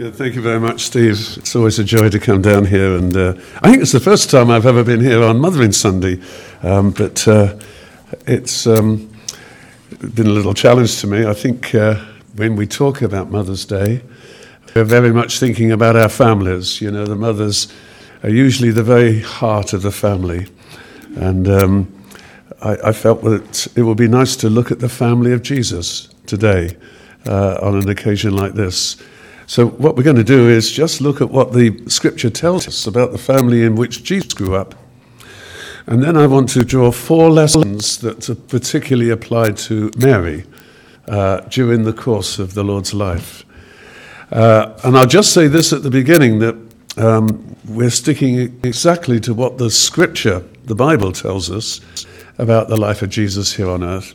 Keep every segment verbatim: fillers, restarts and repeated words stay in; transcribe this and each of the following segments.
Good, thank you very much, Steve. It's always a joy to come down here, and uh, I think it's the first time I've ever been here on Mothering Sunday, um, but uh, it's um, been a little challenge to me. I think uh, when we talk about Mother's Day, we're very much thinking about our families. You know, the mothers are usually the very heart of the family, and um, I, I felt that it would be nice to look at the family of Jesus today uh, on an occasion like this. So what we're going to do is just look at what the Scripture tells us about the family in which Jesus grew up. And then I want to draw four lessons that are particularly applied to Mary uh, during the course of the Lord's life. Uh, and I'll just say this at the beginning, that um, we're sticking exactly to what the Scripture, the Bible, tells us about the life of Jesus here on earth.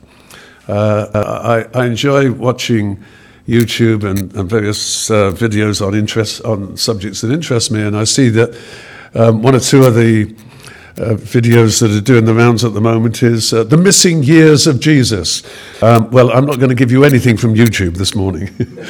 Uh, I, I enjoy watching YouTube and, and various uh, videos on interest on subjects that interest me, and I see that um, one or two of the uh, videos that are doing the rounds at the moment is uh, the missing years of Jesus. Um, well, I'm not going to give you anything from YouTube this morning.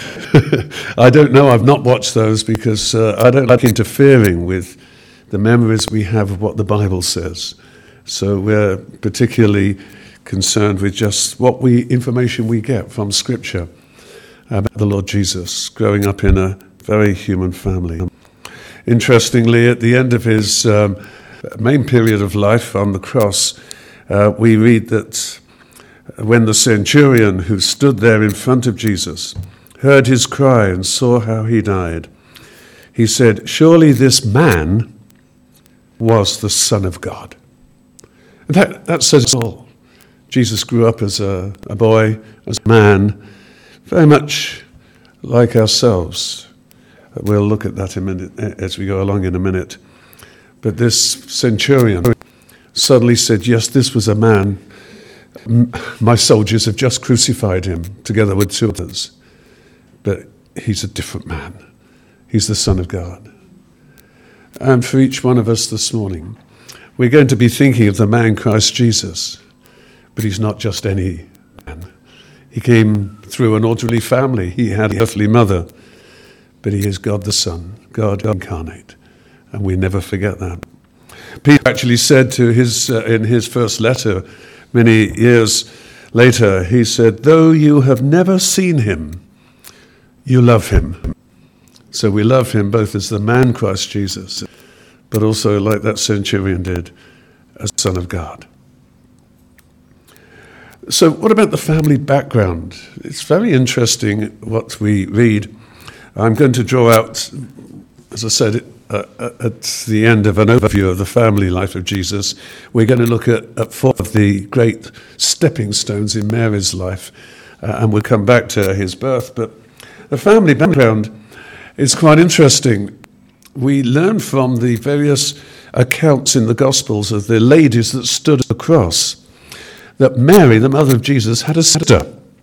I don't know. I've not watched those because uh, I don't like interfering with the memories we have of what the Bible says. So we're particularly concerned with just what we information we get from Scripture about the Lord Jesus growing up in a very human family. Interestingly, at the end of his um, main period of life on the cross, uh, we read that when the centurion who stood there in front of Jesus heard his cry and saw how he died, he said, "Surely this man was the Son of God." And that, that says it all. Jesus grew up as a, a boy, as a man, very much like ourselves. We'll look at that in a minute, as we go along in a minute. But this centurion suddenly said, yes, this was a man. My soldiers have just crucified him together with two others. But he's a different man. He's the Son of God. And for each one of us this morning, we're going to be thinking of the man Christ Jesus. But he's not just any man. He came through an ordinary family. He had an earthly mother, but he is God the Son, God incarnate, and we never forget that. Peter actually said to his uh, in his first letter, many years later, he said, "Though you have never seen him, you love him." So we love him both as the man Christ Jesus, but also, like that centurion did, as Son of God. So what about the family background? It's very interesting what we read. I'm going to draw out, as I said, uh, at the end of an overview of the family life of Jesus, we're going to look at, at four of the great stepping stones in Mary's life, uh, and we'll come back to his birth. But the family background is quite interesting. We learn from the various accounts in the Gospels of the ladies that stood at the cross that Mary, the mother of Jesus, had a sister.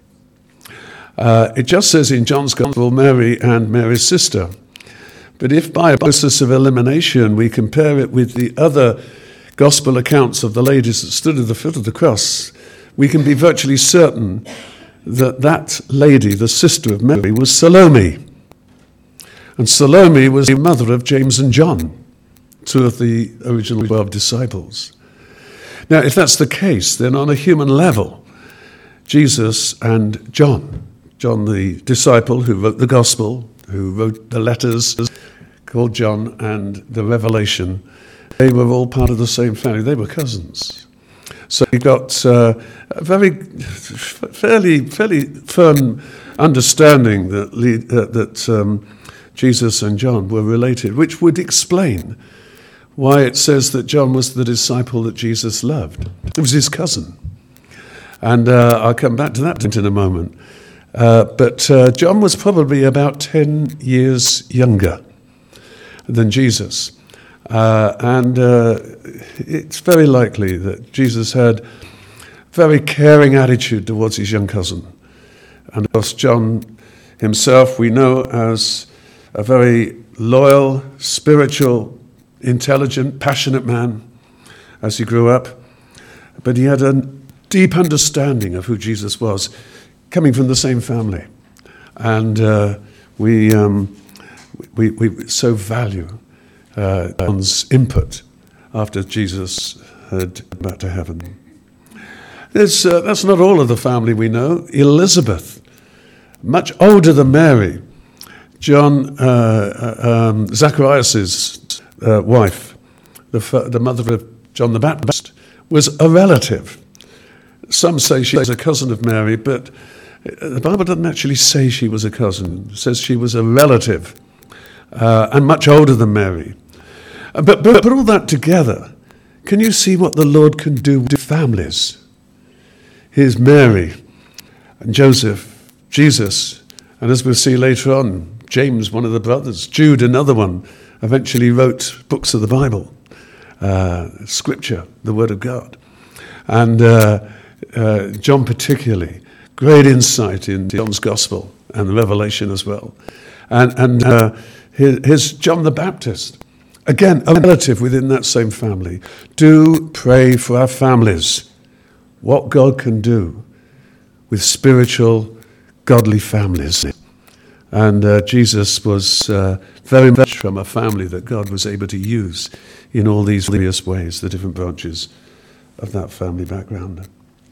Uh, it just says in John's Gospel, Mary and Mary's sister. But if by a process of elimination we compare it with the other Gospel accounts of the ladies that stood at the foot of the cross, we can be virtually certain that that lady, the sister of Mary, was Salome. And Salome was the mother of James and John, two of the original twelve disciples. Now, if that's the case, then on a human level, Jesus and John, John the disciple who wrote the Gospel, who wrote the letters called John and the Revelation, they were all part of the same family. They were cousins. So you've got uh, a very fairly fairly firm understanding that lead, uh, that um, Jesus and John were related, which would explain why it says that John was the disciple that Jesus loved. It was his cousin. And uh, I'll come back to that in a moment. Uh, but uh, John was probably about ten years younger than Jesus. Uh, and uh, it's very likely that Jesus had a very caring attitude towards his young cousin. And of course, John himself, we know as a very loyal, spiritual, intelligent, passionate man as he grew up, but he had a deep understanding of who Jesus was, coming from the same family. And uh, we um, we, we so value uh, John's input after Jesus had gone back to heaven. There's, uh, that's not all of the family we know. Elizabeth, much older than Mary, John, uh, um, Zacharias' uh, wife, the, the mother of John the Baptist, was a relative. Some say she was a cousin of Mary, but the Bible doesn't actually say she was a cousin. It says she was a relative uh, and much older than Mary. But, but put all that together, can you see what the Lord can do with families? Here's Mary and Joseph, Jesus, and as we'll see later on, James, one of the brothers, Jude, another one, eventually wrote books of the Bible, uh, Scripture, the Word of God. And uh, uh, John particularly, great insight in John's Gospel and the Revelation as well. And, and uh, here, here's John the Baptist, again, a relative within that same family. Do pray for our families. What God can do with spiritual, godly families. And uh, Jesus was uh, very much from a family that God was able to use in all these various ways, the different branches of that family background.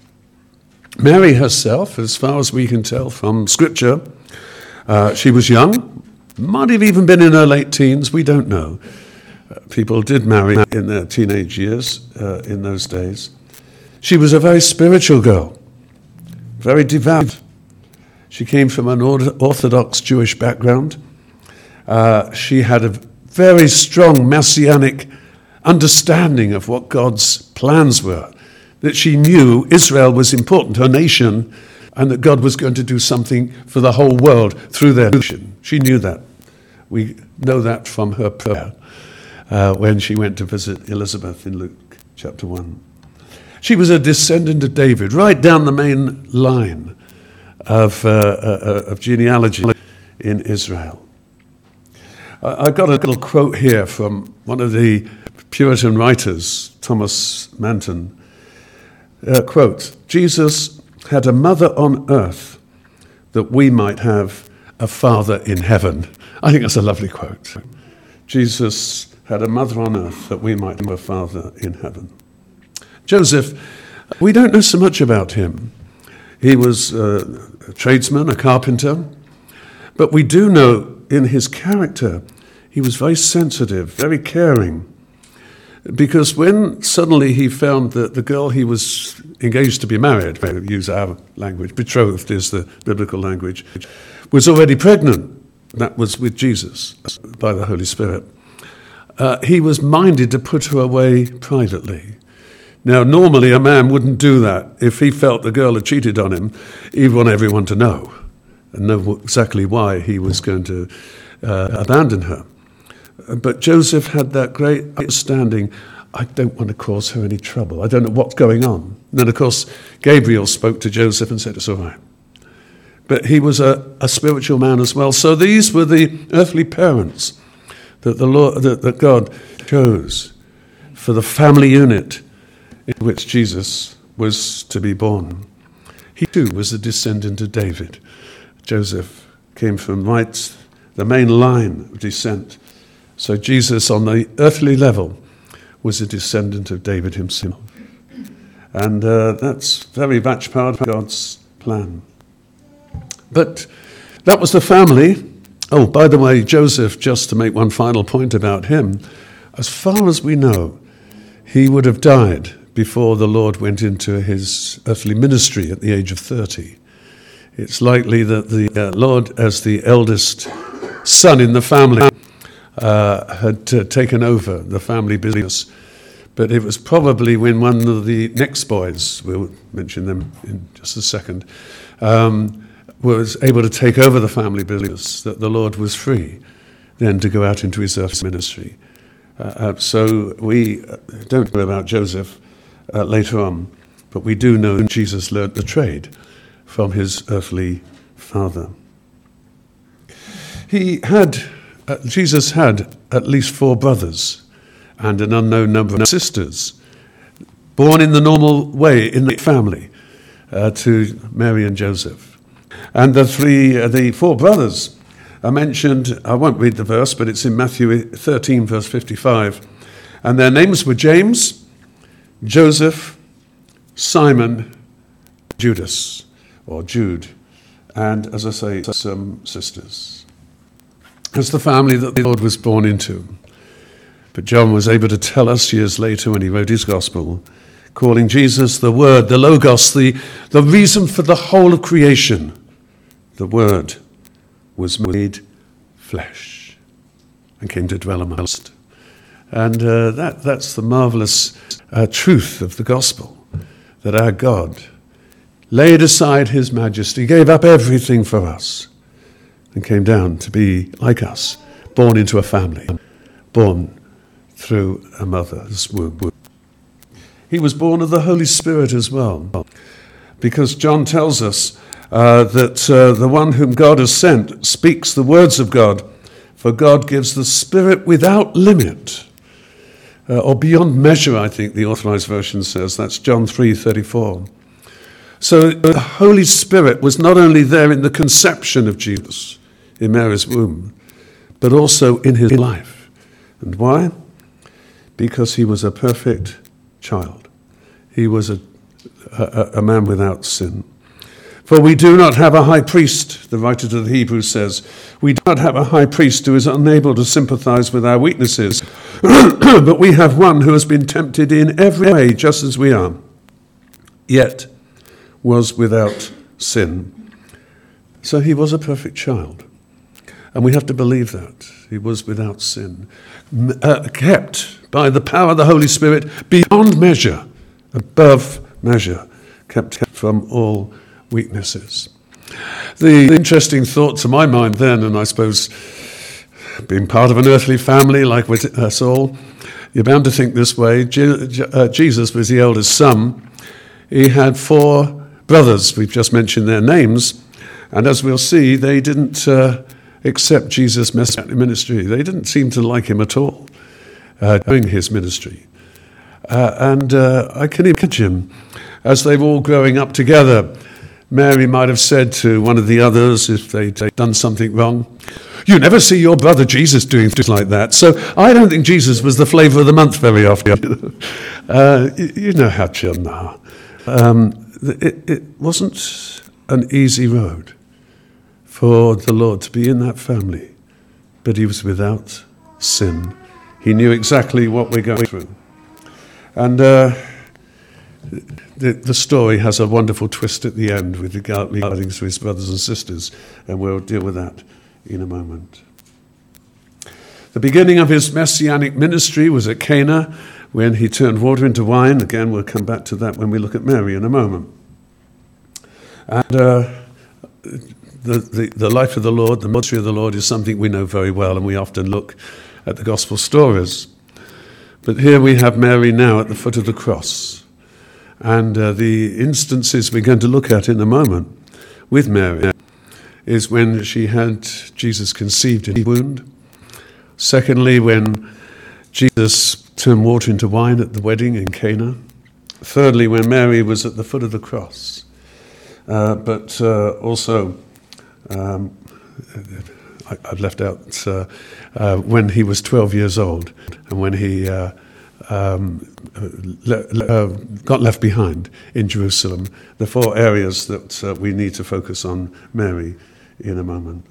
Mary herself, as far as we can tell from Scripture, uh, she was young, might have even been in her late teens, we don't know. Uh, people did marry in their teenage years uh, in those days. She was a very spiritual girl, very devout. She came from an Orthodox Jewish background. Uh, she had a very strong messianic understanding of what God's plans were, that she knew Israel was important, her nation, and that God was going to do something for the whole world through their nation. She knew that. We know that from her prayer uh, when she went to visit Elizabeth in Luke chapter one. She was a descendant of David, right down the main line of, uh, uh, of genealogy in Israel. I've got a little quote here from one of the Puritan writers, Thomas Manton. Uh, quote, Jesus had a mother on earth that we might have a father in heaven. I think that's a lovely quote. Jesus had a mother on earth that we might have a father in heaven. Joseph, we don't know so much about him. He was a tradesman, a carpenter, but we do know in his character he was very sensitive, very caring, because when suddenly he found that the girl he was engaged to be married, we use our language, betrothed is the biblical language, was already pregnant, that was with Jesus by the Holy Spirit, uh, he was minded to put her away privately. Now, normally a man wouldn't do that. If he felt the girl had cheated on him, he'd want everyone to know and know exactly why he was going to uh, abandon her. But Joseph had that great understanding, I don't want to cause her any trouble. I don't know what's going on. And then, of course, Gabriel spoke to Joseph and said, it's all right. But he was a, a spiritual man as well. So these were the earthly parents that the Lord, that, that God chose for the family unit in which Jesus was to be born. He too was a descendant of David. Joseph came from right the main line of descent. So Jesus on the earthly level was a descendant of David himself. And uh, that's very much part of God's plan. But that was the family. Oh, by the way, Joseph, just to make one final point about him, as far as we know, he would have died before the Lord went into his earthly ministry at the age of thirty. It's likely that the uh, Lord, as the eldest son in the family, uh, had uh, taken over the family business. But it was probably when one of the next boys, we'll mention them in just a second, um, was able to take over the family business, that the Lord was free then to go out into his earthly ministry. Uh, uh, so we don't know about Joseph uh, later on, but we do know that Jesus learnt the trade from his earthly father. He had, uh, Jesus had at least four brothers and an unknown number of sisters, born in the normal way in the family uh, to Mary and Joseph. And the three, uh, the four brothers, are mentioned. I won't read the verse, but it's in Matthew thirteen, verse fifty-five. And their names were James, Joseph, Simon, Judas, or Jude, and, as I say, some sisters. That's the family that the Lord was born into. But John was able to tell us years later when he wrote his gospel, calling Jesus the Word, the Logos, the, the reason for the whole of creation. The Word was made flesh and came to dwell among us. And uh, that, that's the marvelous uh, truth of the gospel, that our God laid aside his majesty, gave up everything for us, and came down to be like us, born into a family, born through a mother's womb. He was born of the Holy Spirit as well, because John tells us uh, that uh, the one whom God has sent speaks the words of God, for God gives the Spirit without limit, uh, or beyond measure, I think the Authorized Version says. That's John three thirty-four. So the Holy Spirit was not only there in the conception of Jesus in Mary's womb, but also in his life. And why? Because he was a perfect child. He was a, a, a man without sin. For we do not have a high priest, the writer to the Hebrews says, we do not have a high priest who is unable to sympathize with our weaknesses, but we have one who has been tempted in every way, just as we are, yet was without sin. So he was a perfect child. And we have to believe that. He was without sin. Uh, kept by the power of the Holy Spirit beyond measure, above measure, kept from all weaknesses. The interesting thought to my mind then, and I suppose being part of an earthly family like with us all, you're bound to think this way. Je- uh, Jesus was the eldest son. He had four brothers. We've just mentioned their names. And as we'll see, they didn't uh, accept Jesus' messianic ministry. They didn't seem to like him at all uh, doing his ministry. Uh, and uh, I can imagine, as they were all growing up together, Mary might have said to one of the others, if they'd done something wrong, "You never see your brother Jesus doing things like that." So I don't think Jesus was the flavour of the month very often. uh, you, you know how children are. Um, it, it wasn't an easy road for the Lord to be in that family, but he was without sin. He knew exactly what we're going through. And uh, the, the story has a wonderful twist at the end with regard regarding to his brothers and sisters, and we'll deal with that in a moment. The beginning of his messianic ministry was at Cana, when he turned water into wine. Again, we'll come back to that when we look at Mary in a moment. And uh, the, the, the life of the Lord, the ministry of the Lord, is something we know very well, and we often look at the gospel stories. But here we have Mary now at the foot of the cross. And uh, the instances we're going to look at in a moment with Mary is when she had Jesus conceived in his womb. Secondly, when Jesus turned water into wine at the wedding in Cana. Thirdly, when Mary was at the foot of the cross. Uh, but uh, also, um, I, I've left out uh, uh, when he was twelve years old and when he uh, um, le- uh, got left behind in Jerusalem. The four areas that uh, we need to focus on Mary in a moment.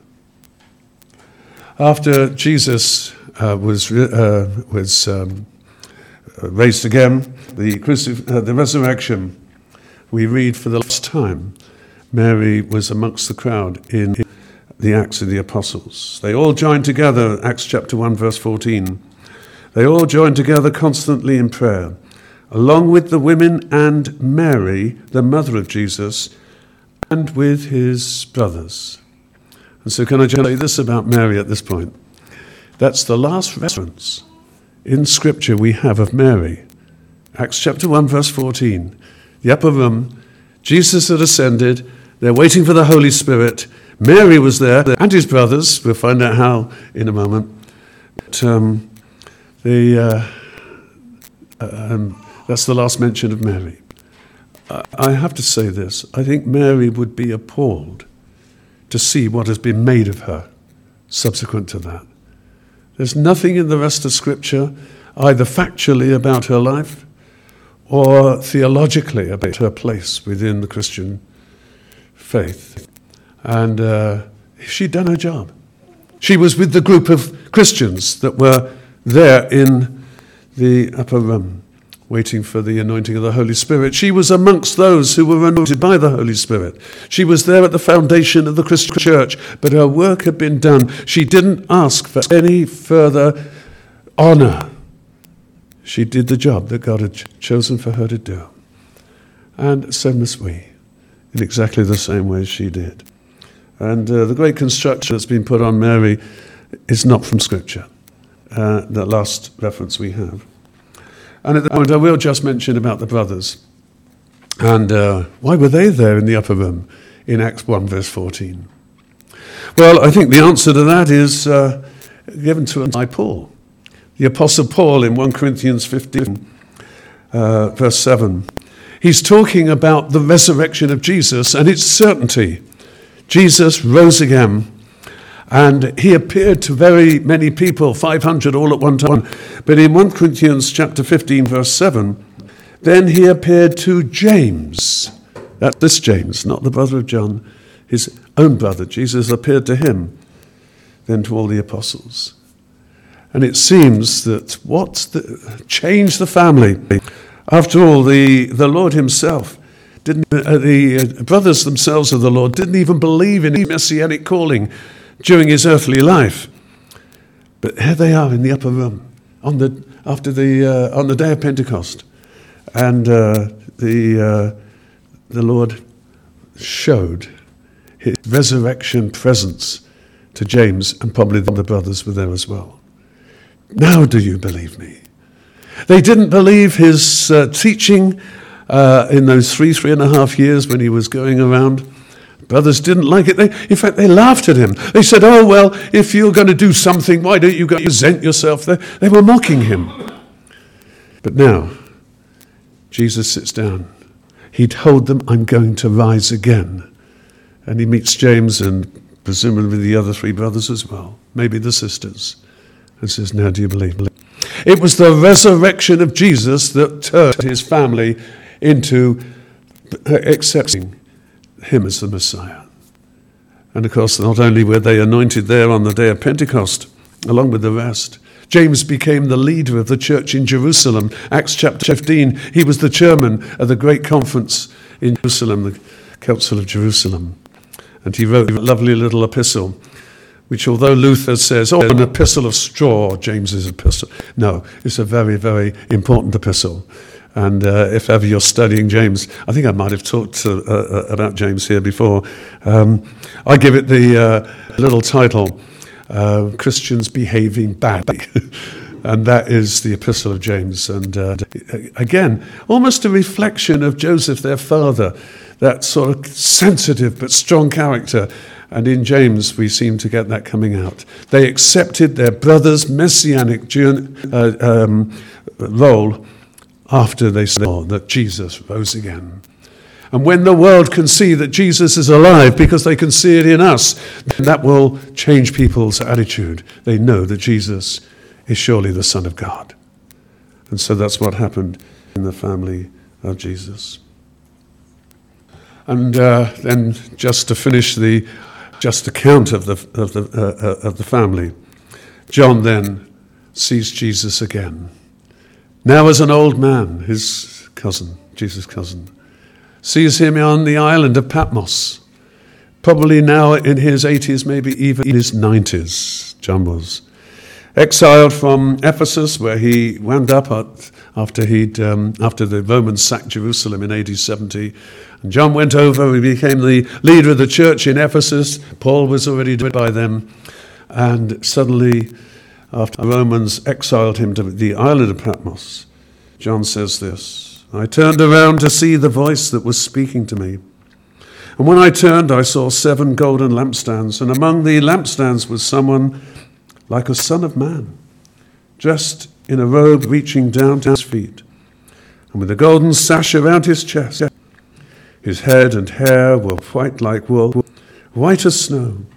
After Jesus uh, was uh, was um, raised again, the crucif- uh, the resurrection, we read for the last time, Mary was amongst the crowd in the Acts of the Apostles. They all joined together, Acts chapter one, verse fourteen. They all joined together constantly in prayer, along with the women and Mary, the mother of Jesus, and with his brothers. And so can I just say this about Mary at this point? That's the last reference in Scripture we have of Mary. Acts chapter one, verse fourteen. The upper room, Jesus had ascended. They're waiting for the Holy Spirit. Mary was there, and his brothers. We'll find out how in a moment. But, um, the, uh, um, that's the last mention of Mary. I, I have to say this. I think Mary would be appalled to see what has been made of her subsequent to that. There's nothing in the rest of Scripture, either factually about her life or theologically about her place within the Christian faith. And uh, she'd done her job. She was with the group of Christians that were there in the upper room, waiting for the anointing of the Holy Spirit. She was amongst those who were anointed by the Holy Spirit. She was there at the foundation of the Christian church, but her work had been done. She didn't ask for any further honor. She did the job that God had chosen for her to do. And so must we, in exactly the same way she did. And uh, the great construction that's been put on Mary is not from Scripture, uh, the last reference we have. And at the moment, I will just mention about the brothers. And uh, why were they there in the upper room in Acts one, verse fourteen? Well, I think the answer to that is uh, given to us by Paul. The Apostle Paul in First Corinthians fifteen, uh, verse seven. He's talking about the resurrection of Jesus and its certainty. Jesus rose again, and he appeared to very many people, five hundred all at one time. But in First Corinthians chapter fifteen, verse seven, then he appeared to James. That's this James, not the brother of John, his own brother. Jesus appeared to him, then to all the apostles. And it seems that what the, changed the family, after all, the, the Lord himself, didn't uh, the uh, brothers themselves of the Lord didn't even believe in his messianic calling during his earthly life. But here they are in the upper room on the after the uh, on the day of Pentecost, and uh, the uh, the Lord showed his resurrection presence to James, and probably the brothers were there as well. Now do you believe me? They didn't believe his uh, teaching uh, in those three, three and a half years when he was going around. Brothers didn't like it. They, in fact, they laughed at him. They said, oh, well, if you're going to do something, why don't you go present yourself there? They were mocking him. But now, Jesus sits down. He told them, I'm going to rise again. And he meets James and presumably the other three brothers as well, maybe the sisters, and says, now do you believe? It was the resurrection of Jesus that turned his family into accepting him as the Messiah. And of course, not only were they anointed there on the day of Pentecost, along with the rest, James became the leader of the church in Jerusalem. Acts chapter fifteen, he was the chairman of the great conference in Jerusalem, the Council of Jerusalem. And he wrote a lovely little epistle, which although Luther says, oh, an epistle of straw, James's epistle. No, it's a very, very important epistle. And uh, if ever you're studying James, I think I might have talked to, uh, about James here before. Um, I give it the uh, little title, uh, Christians Behaving Badly. And that is the Epistle of James. And uh, again, almost a reflection of Joseph, their father, that sort of sensitive but strong character. And in James, we seem to get that coming out. They accepted their brother's messianic uh, um, role after they saw that Jesus rose again. And when the world can see that Jesus is alive because they can see it in us, then that will change people's attitude. They know that Jesus is surely the Son of God. And so that's what happened in the family of Jesus. And uh, then just to finish the just account of the of the uh, of the family, John then sees Jesus again. Now as an old man, his cousin, Jesus' cousin, sees him on the island of Patmos, probably now in his eighties, maybe even in his nineties, John was. Exiled from Ephesus, where he wound up at, after he'd um, after the Romans sacked Jerusalem in A D seventy. And John went over, he became the leader of the church in Ephesus. Paul was already dead by them. And suddenly, after the Romans exiled him to the island of Patmos, John says this, I turned around to see the voice that was speaking to me. And when I turned, I saw seven golden lampstands, and among the lampstands was someone like a son of man, dressed in a robe reaching down to his feet, and with a golden sash around his chest. His head and hair were white like wool, white as snow,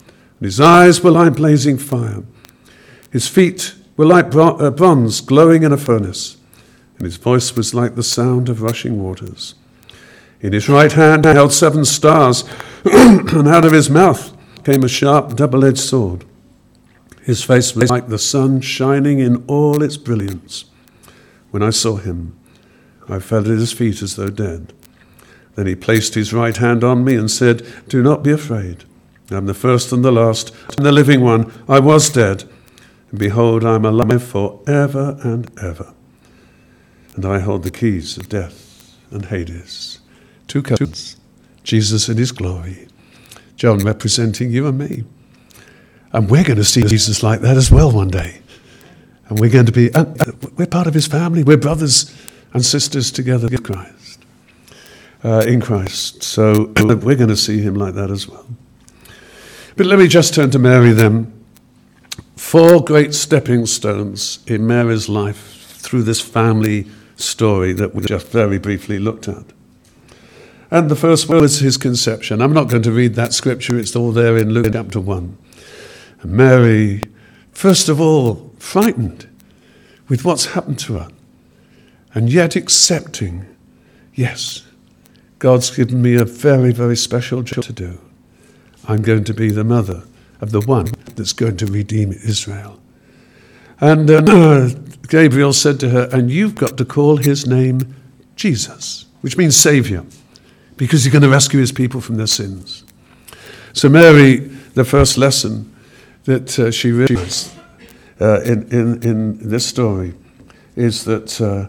His eyes were like blazing fire. His feet were like bro- uh, bronze glowing in a furnace, and his voice was like the sound of rushing waters. In his right hand he held seven stars, and out of his mouth came a sharp double-edged sword. His face was like the sun shining in all its brilliance. When I saw him, I fell at his feet as though dead. Then he placed his right hand on me and said, "Do not be afraid. I am the first and the last, and the living one. I was dead, and behold, I am alive forever and ever. And I hold the keys of death and Hades." Two cousins, Jesus in his glory, John representing you and me. And we're going to see Jesus like that as well one day. And we're going to be, uh, we're part of his family. We're brothers and sisters together in Christ. Uh, in Christ. So we're going to see him like that as well. But let me just turn to Mary then. Four great stepping stones in Mary's life through this family story that we just very briefly looked at. And the first one was his conception. I'm not going to read that scripture. It's all there in Luke chapter one. And Mary, first of all, frightened with what's happened to her, and yet accepting, yes, God's given me a very, very special job to do. I'm going to be the mother of the one that's going to redeem Israel. And uh, Gabriel said to her, "And you've got to call his name Jesus," which means Savior, because he's going to rescue his people from their sins. So Mary, the first lesson that uh, she realized uh, in, in, in this story is that uh,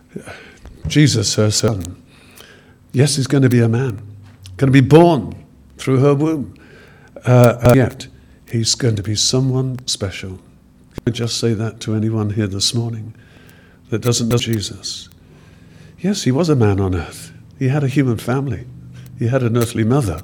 Jesus, her son, yes, he's going to be a man, going to be born through her womb, uh, and yet he's going to be someone special. Can I just say that to anyone here this morning that doesn't know Jesus? Yes, he was a man on earth. He had a human family. He had an earthly mother.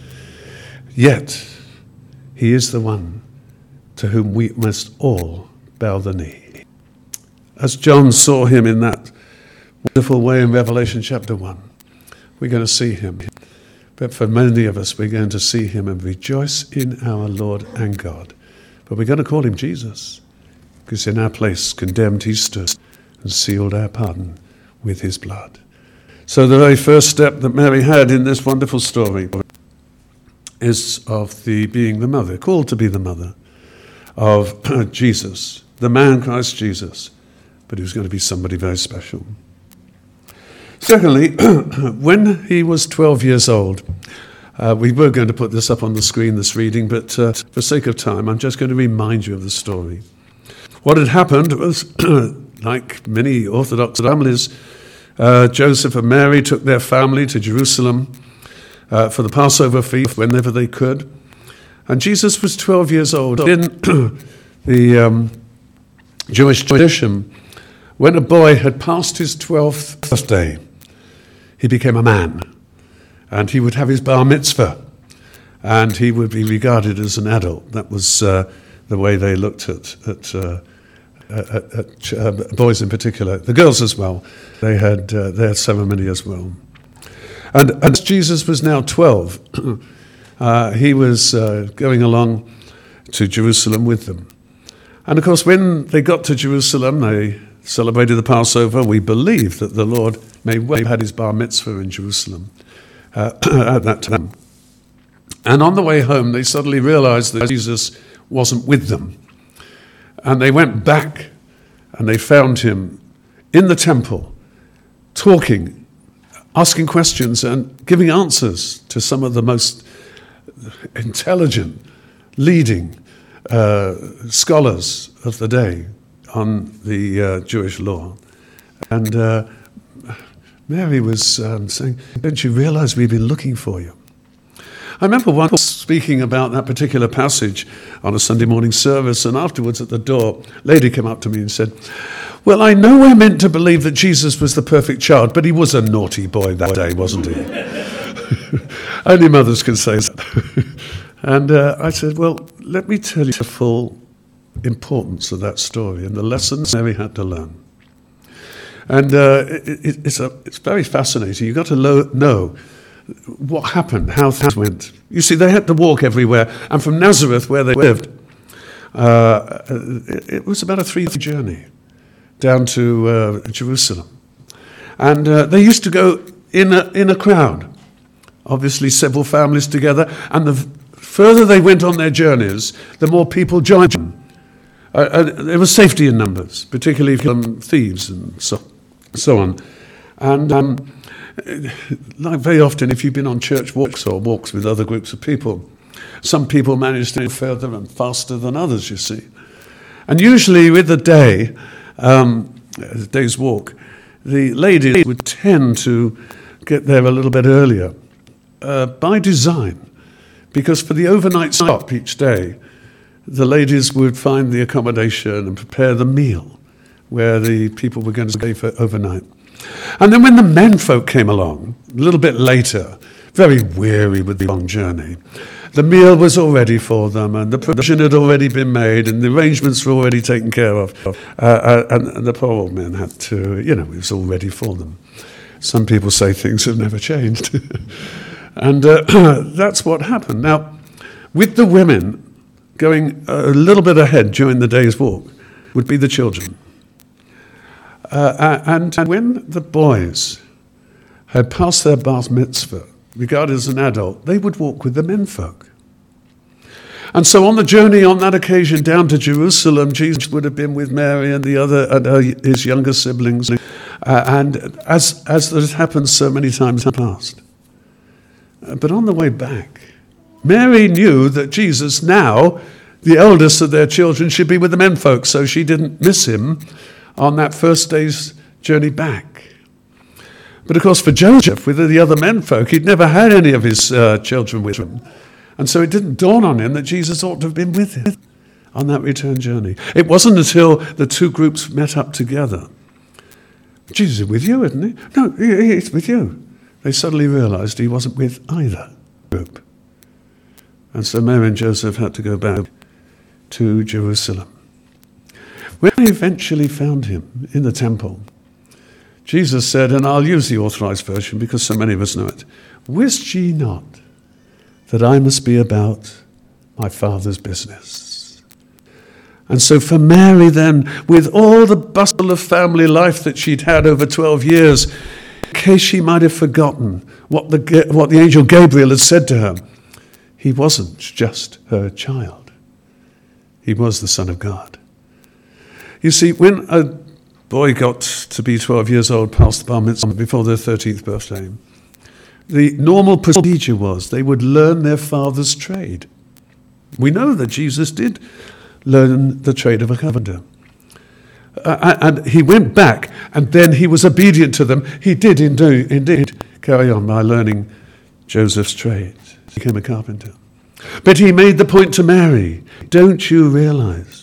Yet, he is the one to whom we must all bow the knee. As John saw him in that wonderful way in Revelation chapter one, we're going to see him. But for many of us, we're going to see him and rejoice in our Lord and God. But we're going to call him Jesus, because in our place, condemned he stood and sealed our pardon with his blood. So the very first step that Mary had in this wonderful story is of the being the mother, called to be the mother of Jesus, the man Christ Jesus, but he was going to be somebody very special. Secondly, when he was twelve years old, uh, we were going to put this up on the screen, this reading, but uh, for sake of time, I'm just going to remind you of the story. What had happened was, like many Orthodox families, Uh, Joseph and Mary took their family to Jerusalem uh, for the Passover feast whenever they could. And Jesus was twelve years old. In the um, Jewish tradition, when a boy had passed his twelfth birthday, he became a man. And he would have his bar mitzvah. And he would be regarded as an adult. That was uh, the way they looked at at uh, At, at uh, boys in particular, the girls as well. They had uh, their ceremony as well. And as Jesus was now twelve, uh, he was uh, going along to Jerusalem with them. And of course, when they got to Jerusalem, they celebrated the Passover. We believe that the Lord may well have had his bar mitzvah in Jerusalem uh, at that time. And on the way home, they suddenly realized that Jesus wasn't with them. And they went back and they found him in the temple, talking, asking questions and giving answers to some of the most intelligent, leading uh, scholars of the day on the uh, Jewish law. And uh, Mary was um, saying, "Don't you realize we've been looking for you?" I remember once speaking about that particular passage on a Sunday morning service, and afterwards at the door, a lady came up to me and said, "Well, I know we're meant to believe that Jesus was the perfect child, but he was a naughty boy that day, wasn't he?" Only mothers can say that. And uh, I said, well, let me tell you the full importance of that story and the lessons Mary had to learn. And uh, it, it, it's, a, it's very fascinating. You've got to lo- know what happened, how things went. You see, they had to walk everywhere, and from Nazareth, where they lived, uh, it, it was about a three-day journey down to uh, Jerusalem. And uh, they used to go in a, in a crowd, obviously several families together, and the further they went on their journeys, the more people joined them. Uh, uh, there was safety in numbers, particularly from thieves and so, so on. And um, like very often, if you've been on church walks or walks with other groups of people, some people manage to go further and faster than others, you see. And usually with the day, um, the day's walk, the ladies would tend to get there a little bit earlier, uh, by design, because for the overnight stop each day, the ladies would find the accommodation and prepare the meal where the people were going to stay for overnight. And then when the men folk came along, a little bit later, very weary with the long journey, the meal was all ready for them, and the provision had already been made, and the arrangements were already taken care of. Uh, uh, and, and the poor old men had to, you know, it was all ready for them. Some people say things have never changed. and uh, that's what happened. Now, with the women going a little bit ahead during the day's walk would be the children. Uh, and, and when the boys had passed their bar mitzvah, regarded as an adult, they would walk with the menfolk. And so on the journey on that occasion down to Jerusalem, Jesus would have been with Mary and the other, and her, his younger siblings, uh, and as as has happened so many times in the past. Uh, but on the way back, Mary knew that Jesus, now the eldest of their children, should be with the menfolk, so she didn't miss him on that first day's journey back. But of course, for Joseph, with the other menfolk, he'd never had any of his uh, children with him. And so it didn't dawn on him that Jesus ought to have been with him on that return journey. It wasn't until the two groups met up together. Jesus is with you, isn't he? No, he, he's with you. They suddenly realized he wasn't with either group. And so Mary and Joseph had to go back to Jerusalem. When they eventually found him in the temple, Jesus said, and I'll use the authorized version because so many of us know it, "Wist ye not that I must be about my Father's business?" And so for Mary then, with all the bustle of family life that she'd had over twelve years, in case she might have forgotten what the, what the angel Gabriel had said to her, he wasn't just her child. He was the Son of God. You see, when a boy got to be twelve years old, past the bar mitzvah, before their thirteenth birthday, the normal procedure was they would learn their father's trade. We know that Jesus did learn the trade of a carpenter. Uh, and he went back, and then he was obedient to them. He did indeed, indeed carry on by learning Joseph's trade. He became a carpenter. But he made the point to Mary, don't you realize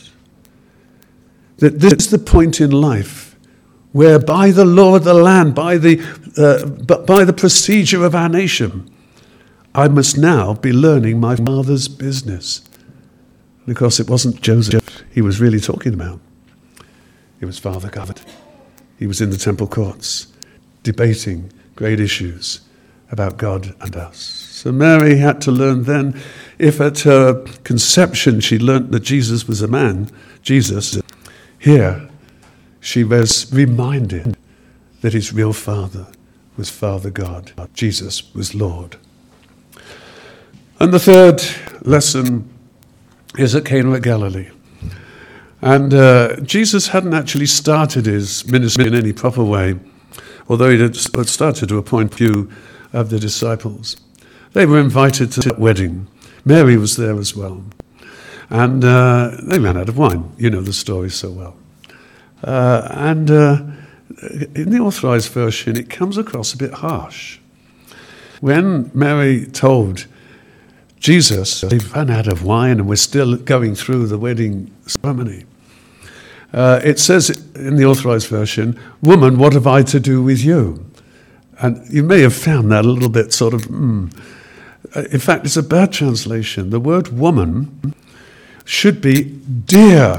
that this is the point in life where by the law of the land, by the, uh, but by the procedure of our nation, I must now be learning my Father's business. Because it wasn't Joseph he was really talking about. It was Father God. He was in the temple courts, debating great issues about God and us. So Mary had to learn then, if at her conception she learnt that Jesus was a man, Jesus, here she was reminded that his real father was Father God. Jesus was Lord. And the third lesson is at Cana of Galilee. And uh, Jesus hadn't actually started his ministry in any proper way, although he had started to appoint a few of the disciples. They were invited to the wedding. Mary was there as well. And uh, they ran out of wine. You know the story so well. Uh, and uh, in the authorized version, it comes across a bit harsh. When Mary told Jesus, they've run out of wine and we're still going through the wedding ceremony, uh, it says in the authorized version, "Woman, what have I to do with you?" And you may have found that a little bit sort of, mm. In fact, it's a bad translation. The word woman should be dear,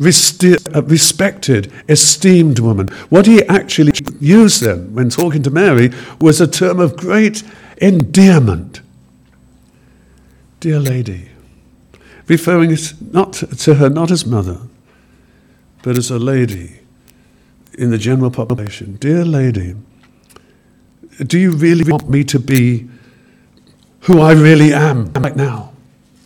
respected, esteemed woman. What he actually used then when talking to Mary was a term of great endearment. Dear lady, referring it not to her not as mother, but as a lady in the general population. Dear lady, do you really want me to be who I really am right now?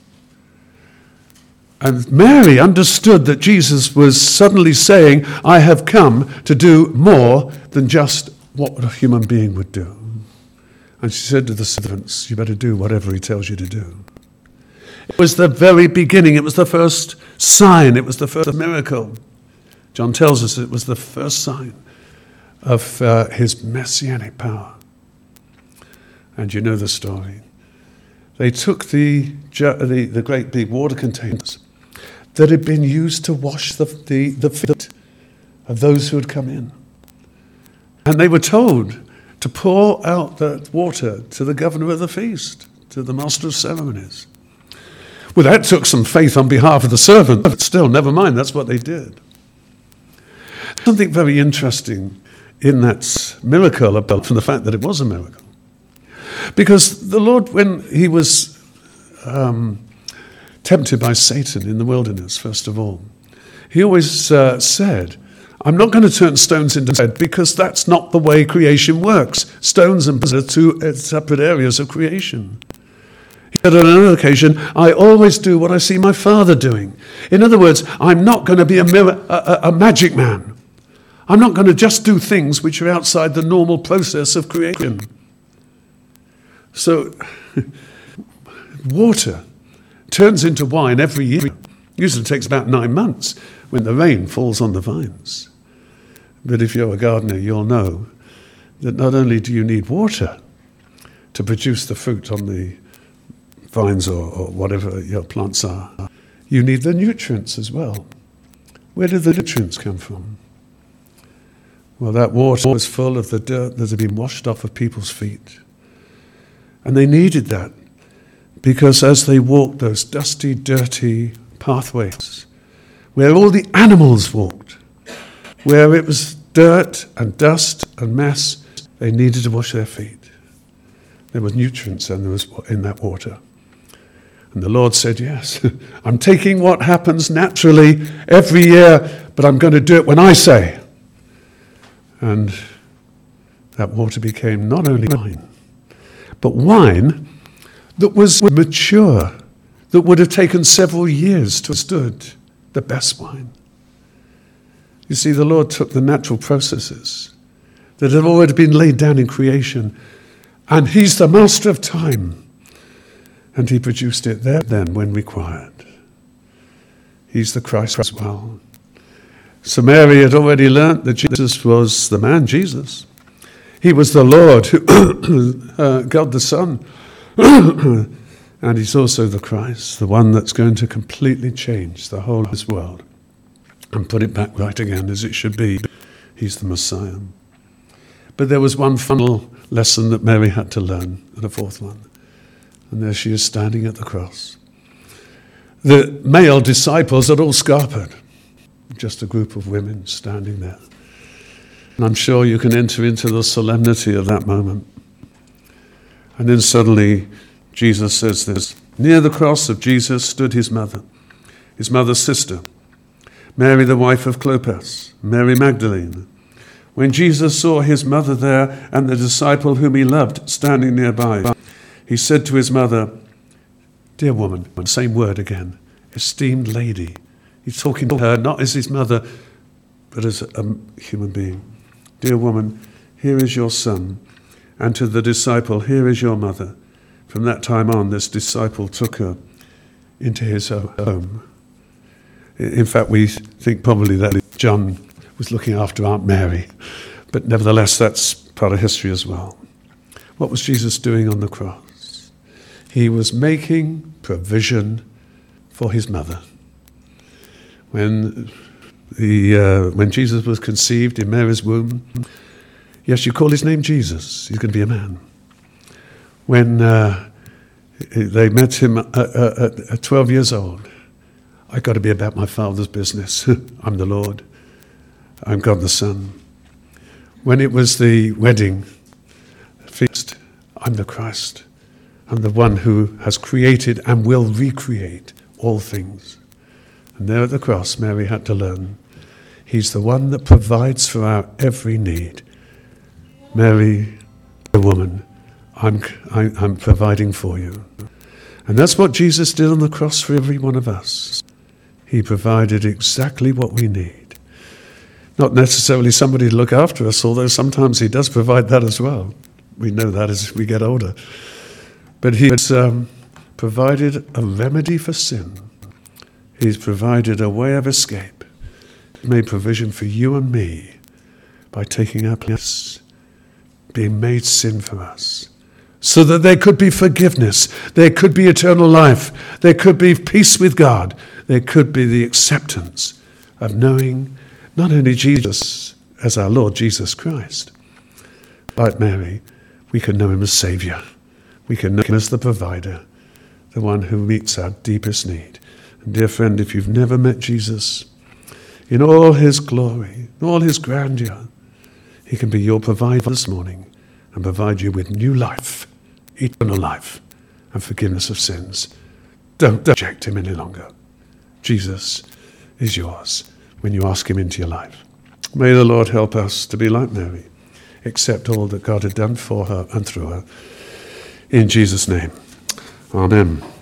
And Mary understood that Jesus was suddenly saying, I have come to do more than just what a human being would do. And she said to the servants, you better do whatever he tells you to do. It was the very beginning. It was the first sign. It was the first miracle. John tells us it was the first sign of uh, his messianic power. And you know the story. They took the, the, the great big water containers that had been used to wash the, the, the feet of those who had come in. And they were told to pour out the water to the governor of the feast, to the master of ceremonies. Well, that took some faith on behalf of the servant, but still, never mind, that's what they did. Something very interesting in that miracle, apart from the fact that it was a miracle. Because the Lord, when he was um, tempted by Satan in the wilderness, first of all, he always uh, said, I'm not going to turn stones into bread because that's not the way creation works. Stones and bread are two separate areas of creation. He said on another occasion, I always do what I see my Father doing. In other words, I'm not going to be a, mirror, a, a magic man. I'm not going to just do things which are outside the normal process of creation. So, water turns into wine every year. Usually takes about nine months when the rain falls on the vines. But if you're a gardener, you'll know that not only do you need water to produce the fruit on the vines or, or whatever your plants are, you need the nutrients as well. Where do the nutrients come from? Well, that water was full of the dirt that had been washed off of people's feet. And they needed that because as they walked those dusty, dirty pathways, where all the animals walked, where it was dirt and dust and mess, they needed to wash their feet. There was nutrients and there was in that water. And the Lord said, yes, I'm taking what happens naturally every year, but I'm going to do it when I say. And that water became not only wine, but wine that was mature, that would have taken several years to have stood, the best wine. You see, the Lord took the natural processes that have already been laid down in creation, and he's the master of time. And he produced it there then when required. He's the Christ as well. So Mary had already learnt that Jesus was the man, Jesus. He was the Lord, who, uh, God the Son. And he's also the Christ, the one that's going to completely change the whole of this world and put it back right again as it should be. He's the Messiah. But there was one final lesson that Mary had to learn, and a fourth one. And there she is standing at the cross. The male disciples had all scarpered. Just a group of women standing there. And I'm sure you can enter into the solemnity of that moment. And then suddenly Jesus says this. Near the cross of Jesus stood his mother, his mother's sister, Mary the wife of Clopas, Mary Magdalene. When Jesus saw his mother there and the disciple whom he loved standing nearby, he said to his mother, dear woman, same word again, esteemed lady. He's talking to her not as his mother, but as a human being. Dear woman, here is your son. And to the disciple, here is your mother. From that time on, this disciple took her into his home. In fact, we think probably that John was looking after Aunt Mary. But nevertheless, that's part of history as well. What was Jesus doing on the cross? He was making provision for his mother. When the uh, when Jesus was conceived in Mary's womb, yes, you call his name Jesus. He's going to be a man. When uh, they met him at, at, at twelve years old, I've got to be about my Father's business. I'm the Lord. I'm God the Son. When it was the wedding feast, I'm the Christ. I'm the one who has created and will recreate all things. And there at the cross, Mary had to learn, he's the one that provides for our every need. Mary, the woman, I'm, I, I'm providing for you. And that's what Jesus did on the cross for every one of us. He provided exactly what we need. Not necessarily somebody to look after us, although sometimes he does provide that as well. We know that as we get older. But he has um, provided a remedy for sin. He's provided a way of escape. He made provision for you and me by taking our place, being made sin for us, so that there could be forgiveness, there could be eternal life, there could be peace with God, there could be the acceptance of knowing not only Jesus as our Lord Jesus Christ, like Mary, we can know him as Saviour. We can know him as the provider, the one who meets our deepest need. And dear friend, if you've never met Jesus, in all his glory, in all his grandeur, he can be your provider this morning and provide you with new life, eternal life, and forgiveness of sins. Don't reject him any longer. Jesus is yours when you ask him into your life. May the Lord help us to be like Mary, accept all that God had done for her and through her. In Jesus' name, amen.